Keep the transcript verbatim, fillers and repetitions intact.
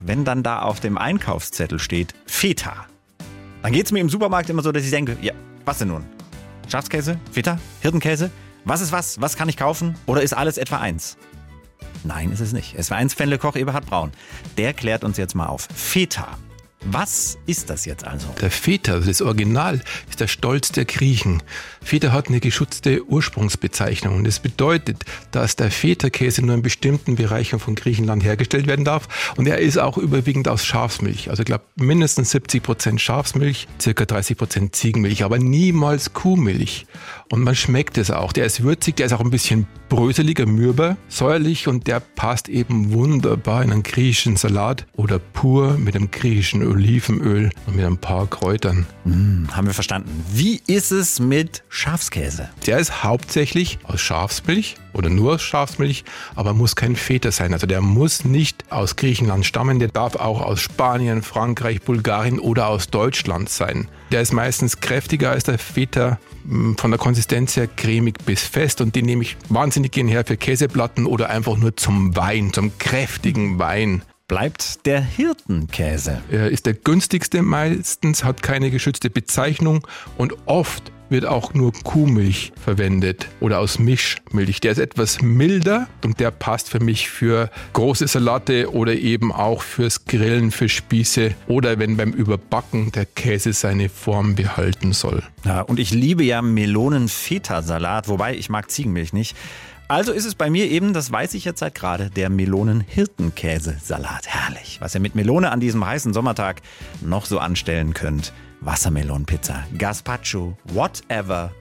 wenn dann da auf dem Einkaufszettel steht Feta, dann geht es mir im Supermarkt immer so, dass ich denke, ja, was denn nun? Schafskäse? Feta? Hirtenkäse? Was ist was? Was kann ich kaufen? Oder ist alles etwa eins? Nein, ist es nicht. S W eins Fännle-Koch Eberhard Braun. Der klärt uns jetzt mal auf. Feta. Was ist das jetzt also? Der Feta, das Original, ist der Stolz der Griechen. Feta hat eine geschützte Ursprungsbezeichnung. Und das bedeutet, dass der Feta-Käse nur in bestimmten Bereichen von Griechenland hergestellt werden darf. Und er ist auch überwiegend aus Schafsmilch. Also ich glaube mindestens siebzig Prozent Schafsmilch, circa dreißig Prozent Ziegenmilch, aber niemals Kuhmilch. Und man schmeckt es auch. Der ist würzig, der ist auch ein bisschen bröseliger, mürber, säuerlich und der passt eben wunderbar in einen griechischen Salat oder pur mit einem griechischen Olivenöl und mit ein paar Kräutern. Hm, haben wir verstanden. Wie ist es mit Schafskäse? Der ist hauptsächlich aus Schafsmilch oder nur aus Schafsmilch, aber muss kein Feta sein. Also der muss nicht aus Griechenland stammen, der darf auch aus Spanien, Frankreich, Bulgarien oder aus Deutschland sein. Der ist meistens kräftiger als der Feta, von der Konsistenz her cremig bis fest und den nehme ich wahnsinnig gern her für Käseplatten oder einfach nur zum Wein, zum kräftigen Wein. Bleibt der Hirtenkäse. Er ist der günstigste meistens, hat keine geschützte Bezeichnung und oft wird auch nur Kuhmilch verwendet oder aus Mischmilch. Der ist etwas milder und der passt für mich für große Salate oder eben auch fürs Grillen, für Spieße oder wenn beim Überbacken der Käse seine Form behalten soll. Ja, und ich liebe ja Melonen-Feta-Salat, wobei ich mag Ziegenmilch nicht. Also ist es bei mir eben, das weiß ich jetzt seit gerade, der Melonen-Hirtenkäse-Salat. Herrlich, was ihr mit Melone an diesem heißen Sommertag noch so anstellen könnt. Wassermelonenpizza, Gazpacho, whatever.